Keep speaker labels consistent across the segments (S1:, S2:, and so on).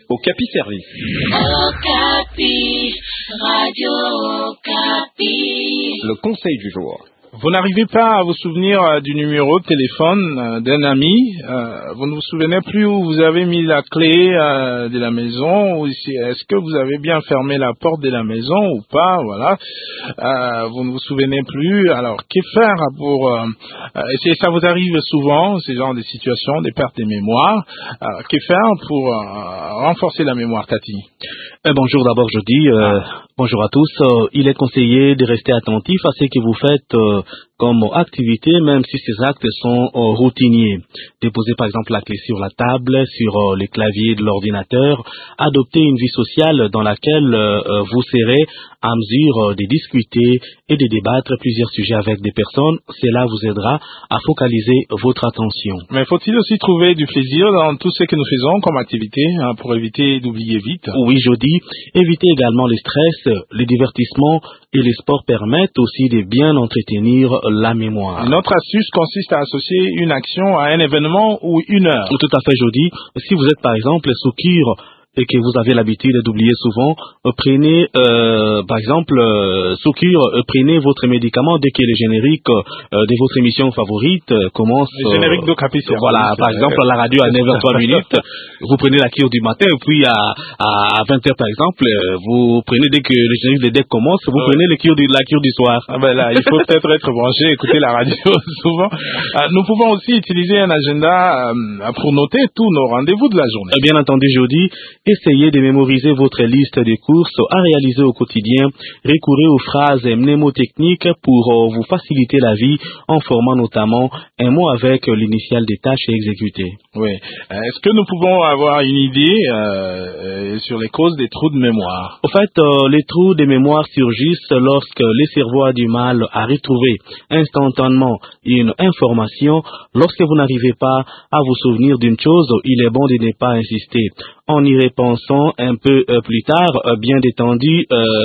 S1: Okapi Service. Okapi, Radio Okapi. Le conseil du jour.
S2: Vous n'arrivez pas à vous souvenir du numéro de téléphone d'un ami, vous ne vous souvenez plus où vous avez mis la clé de la maison, ou est-ce que vous avez bien fermé la porte de la maison ou pas, voilà. Vous ne vous souvenez plus, alors que faire pour... ça vous arrive souvent, ces genres de situations, des pertes de mémoire, que faire pour renforcer la mémoire, Tati?
S3: Bonjour d'abord, je dis bonjour à tous. Il est conseillé de rester attentif à ce que vous faites comme activité, même si ces actes sont routiniers. Déposer par exemple la clé sur la table, sur les claviers de l'ordinateur, adopter une vie sociale dans laquelle vous serez à mesure de discuter et de débattre plusieurs sujets avec des personnes. Cela vous aidera à focaliser votre attention.
S2: Mais faut-il aussi trouver du plaisir dans tout ce que nous faisons comme activité pour éviter d'oublier vite?
S3: Oui, je dis, évitez également le stress, les divertissements et les sports permettent aussi de bien entretenir la mémoire.
S2: Notre astuce consiste à associer une action à un événement ou une heure.
S3: Tout à fait, je dis, si vous êtes par exemple sourd et que vous avez l'habitude d'oublier souvent, prenez, par exemple, prenez votre médicament dès que le générique de votre émission favorite commence.
S2: Le générique d'Okapi Service.
S3: Voilà, par exemple, la radio à 9h03 minutes, vous prenez la cure du matin, et puis à 20h par exemple, vous prenez dès que le générique de DEC commence, vous prenez la cure du soir.
S2: Ah ben là, il faut peut-être être branché, écouter la radio souvent. Nous pouvons aussi utiliser un agenda pour noter tous nos rendez-vous de la journée.
S3: Bien entendu, je dis, essayez de mémoriser votre liste de courses à réaliser au quotidien. Recourez aux phrases mnémotechniques pour vous faciliter la vie en formant notamment un mot avec l'initiale des tâches à exécuter.
S2: Oui. Est-ce que nous pouvons avoir une idée sur les causes des trous de mémoire?
S3: En fait, les trous de mémoire surgissent lorsque le cerveau a du mal à retrouver instantanément une information. Lorsque vous n'arrivez pas à vous souvenir d'une chose, il est bon de ne pas insister. En y repensant un peu plus tard, bien détendu,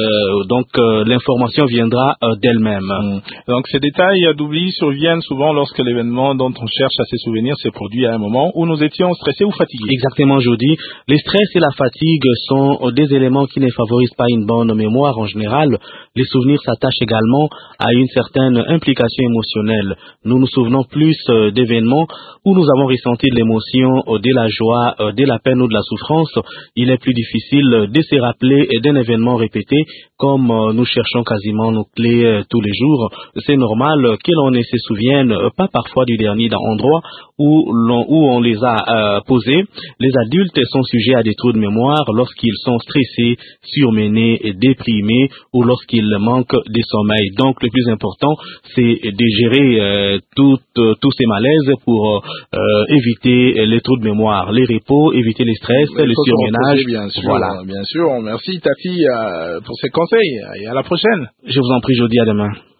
S3: l'information viendra d'elle-même.
S2: Donc ces détails d'oubli surviennent souvent lorsque l'événement dont on cherche à se souvenir s'est produit à un moment où nous étions stressés ou fatigués.
S3: Exactement, Jody. Les stress et la fatigue sont des éléments qui ne favorisent pas une bonne mémoire en général. Les souvenirs s'attachent également à une certaine implication émotionnelle. Nous nous souvenons plus d'événements où nous avons ressenti de l'émotion, de la joie, de la peine ou de la souffrance. Il est plus difficile de se rappeler d'un événement répété comme nous cherchons quasiment nos clés tous les jours. C'est normal que l'on ne se souvienne pas parfois du dernier endroit où on les a posés. Les adultes sont sujets à des trous de mémoire lorsqu'ils sont stressés, surmenés, déprimés ou lorsqu'ils manquent de sommeil. Donc le plus important, c'est de gérer tous ces malaises pour éviter les trous de mémoire, les repos, éviter les stress, le surménage.
S2: Bien sûr,
S3: voilà.
S2: Bien sûr. Merci Tati pour ces conseils et à la prochaine.
S3: Je vous en prie, Jody, à demain.